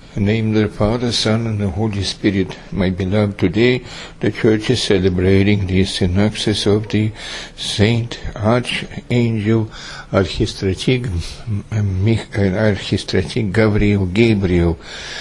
In the name of the Father, Son, and the Holy Spirit. My beloved, today the Church is celebrating the synaxis of the Saint Archangel Archistratic Gabriel.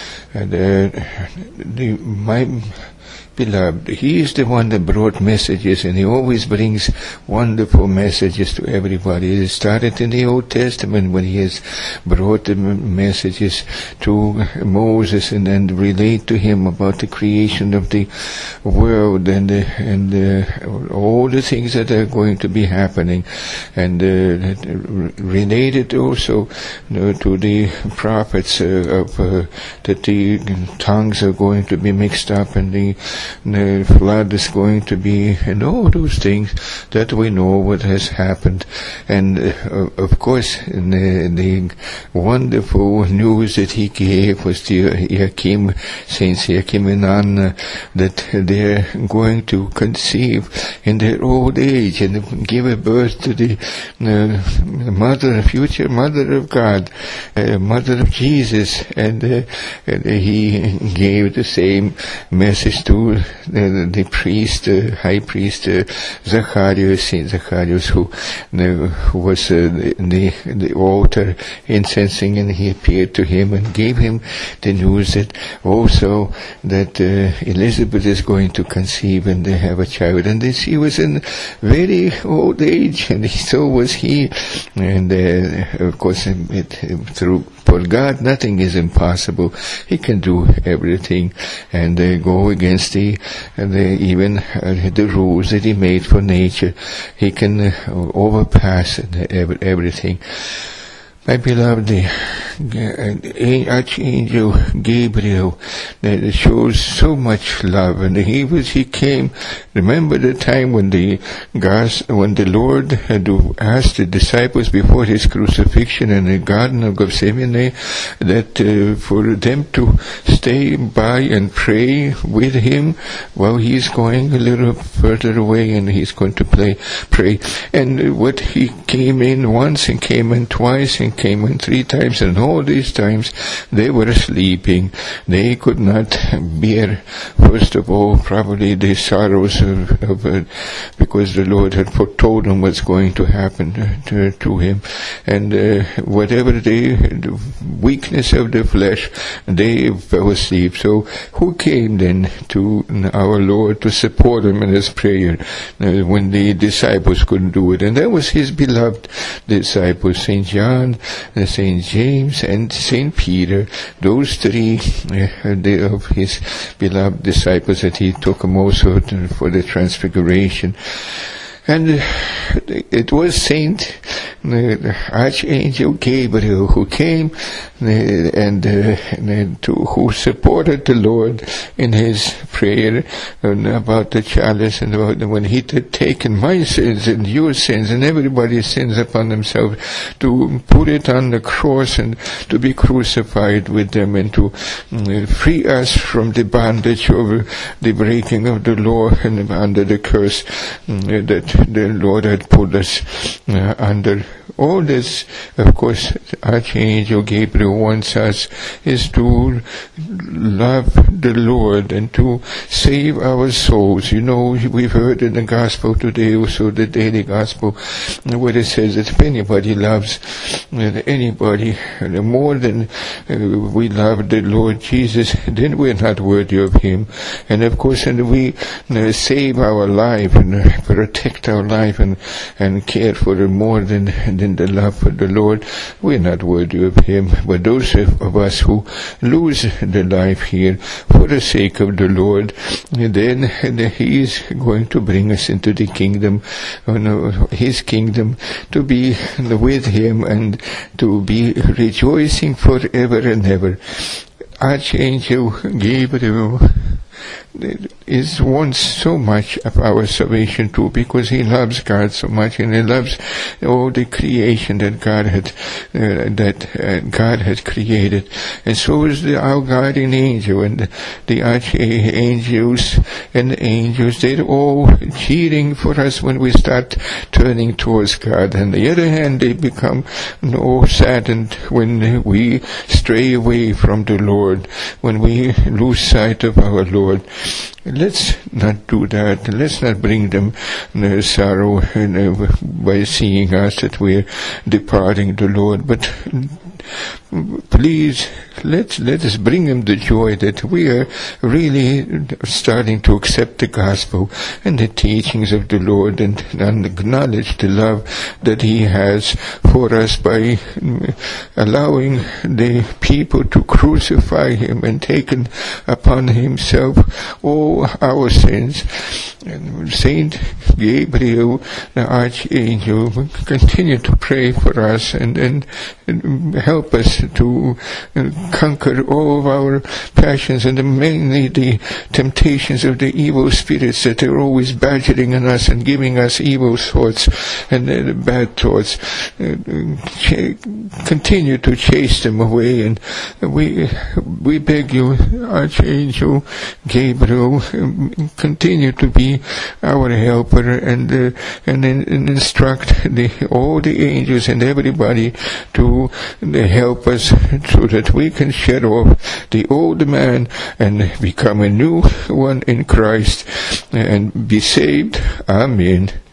My beloved, he is the one that brought messages, and he always brings wonderful messages to everybody. It started in the Old Testament when he has brought the messages to Moses and then relate to him about the creation of the world and all the things that are going to be happening, and related also to the prophets that the tongues are going to be mixed up and the flood is going to be, and all those things that we know what has happened. And of course, the wonderful news that he gave was to Saints Joachim and Anna, that they're going to conceive in their old age and give a birth to the future mother of God, mother of Jesus, and he gave the same message to the priest, high priest Zacharias, Saint Zacharias, who was the altar incensing, and he appeared to him and gave him the news that also that Elizabeth is going to conceive and they have a child, and this he was in very old age, and so was he, and of course for God nothing is impossible. He can do everything, and go against even the rules that he made for nature. He can overpass everything. My beloved, the Archangel Gabriel, that shows so much love, and he came. Remember the time when the Lord had asked the disciples before his crucifixion in the Garden of Gethsemane that for them to stay by and pray with him while he's going a little further away and he's going to pray. And what he came in once and came in twice and came in 3 times, and all these times they were sleeping. They could not bear, first of all, probably the sorrows of because the Lord had foretold them what's going to happen to him, and whatever the weakness of the flesh, they fell asleep. So who came then to our Lord to support him in his prayer when the disciples couldn't do it? And that was his beloved disciples, St. John, St. James, and St. Peter, those 3 of his beloved disciples that he took them also for the transfiguration. And it was Saint Archangel Gabriel who came who supported the Lord in his prayer about the chalice, and about when he had taken my sins and your sins and everybody's sins upon himself, to put it on the cross and to be crucified with them, and to free us from the bondage of the breaking of the law and under the curse that the Lord had put us under. All this, of course, Archangel Gabriel wants us is to love the Lord and to save our souls. You know, we've heard in the Gospel today, also the daily Gospel, where it says that if anybody loves anybody more than we love the Lord Jesus, then we're not worthy of Him. And of course, and we save our life and protect our life and care for it more than the love for the Lord, we're not worthy of Him. But those of us who lose the life here for the sake of the Lord, then He is going to bring us into the kingdom, His kingdom, to be with Him and to be rejoicing forever and ever. Archangel Gabriel, wants so much of our salvation too, because he loves God so much, and he loves all the creation that God had created. And so is our guardian angel, and the archangels and the angels. They're all cheering for us when we start turning towards God. On the other hand, they become saddened when we stray away from the Lord, when we lose sight of our Lord. Let's not do that. Let's not bring them sorrow by seeing us that we're departing the Lord. But please, let us bring them the joy that we are really starting to accept the gospel and the teachings of the Lord, and acknowledge the love that He has for us by allowing the people to crucify Him and taken upon Himself all our sins. And Saint Gabriel, the Archangel, will continue to pray for us and help us to conquer all of our passions, and mainly the temptations of the evil spirits that are always badgering on us and giving us evil thoughts and bad thoughts. Continue to chase them away, and we beg you, Archangel Gabriel, continue to be our helper and instruct all the angels and everybody to help us so that we can shed off the old man and become a new one in Christ and be saved. Amen.